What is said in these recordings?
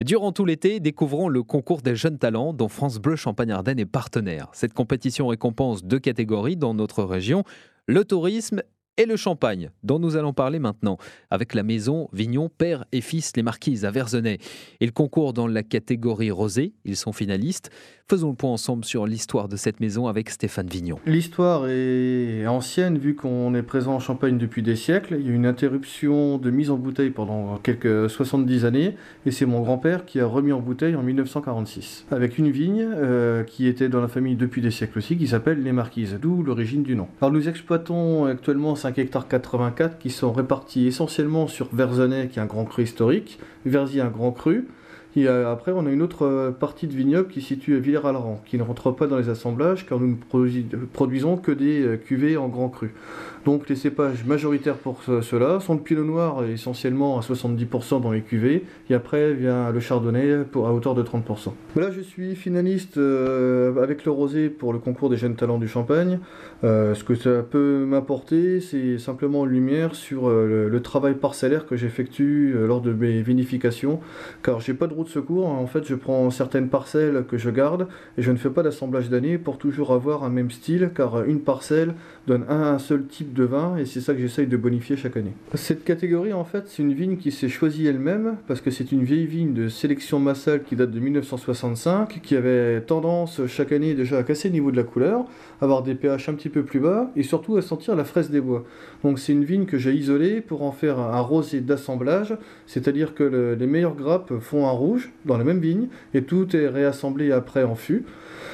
Durant tout l'été, découvrons le concours des jeunes talents dont France Bleu Champagne-Ardenne est partenaire. Cette compétition récompense deux catégories dans notre région, le tourisme et le champagne, dont nous allons parler maintenant, avec la maison Vignon Père et Fils Les Marquises à Verzenay. Ils concourent dans la catégorie rosé, ils sont finalistes. Faisons le point ensemble sur l'histoire de cette maison avec Stéphane Vignon. L'histoire est ancienne vu qu'on est présent en Champagne depuis des siècles. Il y a eu une interruption de mise en bouteille pendant quelques 70 années et c'est mon grand-père qui a remis en bouteille en 1946 avec une vigne qui était dans la famille depuis des siècles aussi qui s'appelle Les Marquises, d'où l'origine du nom. Alors nous exploitons actuellement 5 hectares 84 qui sont répartis essentiellement sur Verzenay qui est un grand cru historique, Verzier un grand cru. Et après, on a une autre partie de vignoble qui se situe à Villers-à-Laran, qui ne rentre pas dans les assemblages car nous ne produisons que des cuvées en grand cru. Donc les cépages majoritaires pour cela sont le pinot noir essentiellement à 70% dans les cuvées, et après vient le chardonnay à hauteur de 30%. Là, je suis finaliste avec le rosé pour le concours des jeunes talents du Champagne. Ce que ça peut m'apporter, c'est simplement une lumière sur le travail parcellaire que j'effectue lors de mes vinifications, car j'ai pas de roue de secours. En fait, je prends certaines parcelles que je garde et je ne fais pas d'assemblage d'année pour toujours avoir un même style, car une parcelle donne un seul type de vin et c'est ça que j'essaye de bonifier chaque année. Cette catégorie, en fait, c'est une vigne qui s'est choisie elle-même parce que c'est une vieille vigne de sélection massale qui date de 1965, qui avait tendance chaque année déjà à casser le niveau de la couleur, avoir des pH un petit peu plus bas et surtout à sentir la fraise des bois. Donc c'est une vigne que j'ai isolée pour en faire un rosé d'assemblage, c'est-à-dire que les meilleures grappes font un rouge dans la même vigne et tout est réassemblé après en fût.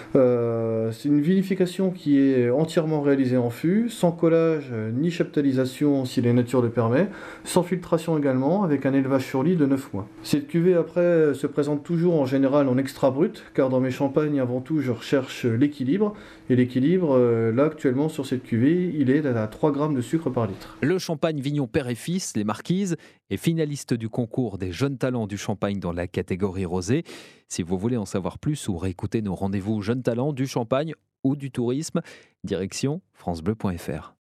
C'est une vinification qui est entièrement réalisée en fût, sans collage ni chaptalisation si la nature le permet, sans filtration également, avec un élevage sur lit de 9 mois. Cette cuvée après se présente toujours en général en extra brut, car dans mes champagnes avant tout je recherche l'équilibre, et l'équilibre là actuellement sur cette cuvée il est à 3 grammes de sucre par litre. Le champagne Vignon Père et Fils, Les Marquises, est finaliste du concours des jeunes talents du Champagne dans la catégorie rosé. Si vous voulez en savoir plus ou réécouter nos rendez-vous jeunes talents du Champagne ou du tourisme, direction francebleu.fr.